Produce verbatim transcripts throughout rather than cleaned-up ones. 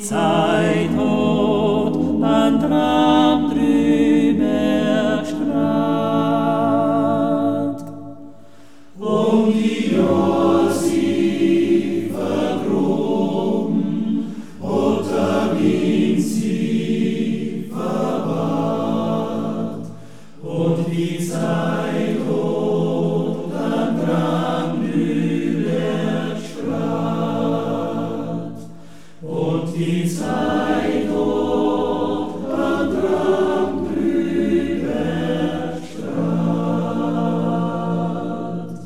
Zeit tot an Tram drüber strahlt. Um die Josi vergruben, unter Vinci verwahrt, und die Zeit tot an Tram drüber strahlt, und die Zeit tot an Tram drüber strahlt.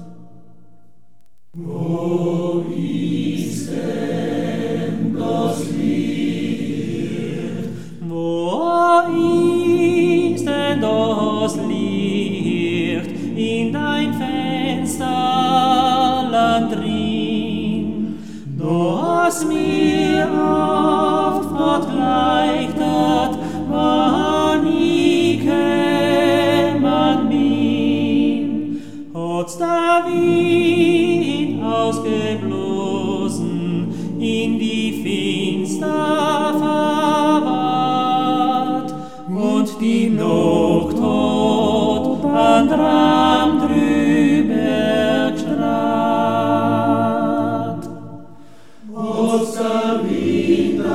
Wo ist denn das Licht? Wo ist denn das Licht in dein Fensterland drin, das mir oft vergleichtet, wann ich kämen bin? Hat's der Wind ausgeblosen, in die Finster verwahrt, und die Nacht hat an Tram drüber gestrahlt. Hat's der Wind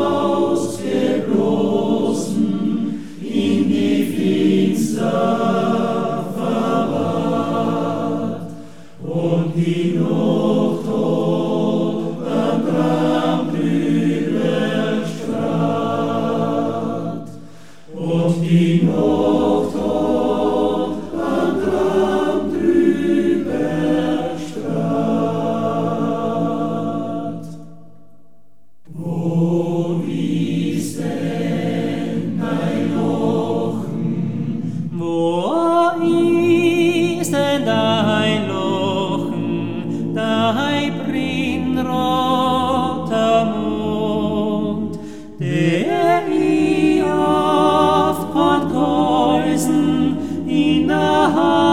ausgeblosen, in die Finster verwahrt, und die Nacht hat an Tram drüber gestrahlt, und die Nacht hat an Tram drüber gestrahlt. Wo ist denn dein Lachen? Wo ist denn dein Lachen, dein brennroter Mund, der ich oft konnt geusen in der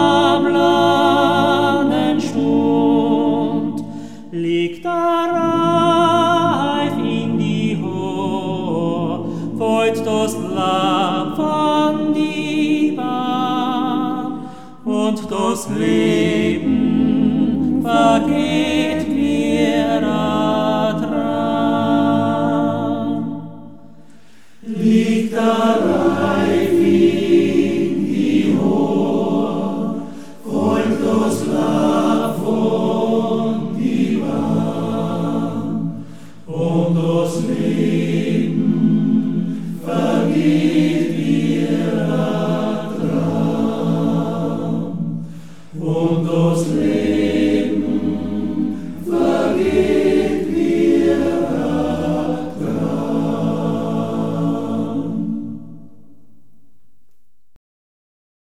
hamlernen Stund? Liegt der Reif in die Haar, fällt das Laub von die Bahn, und das Leben vergeht.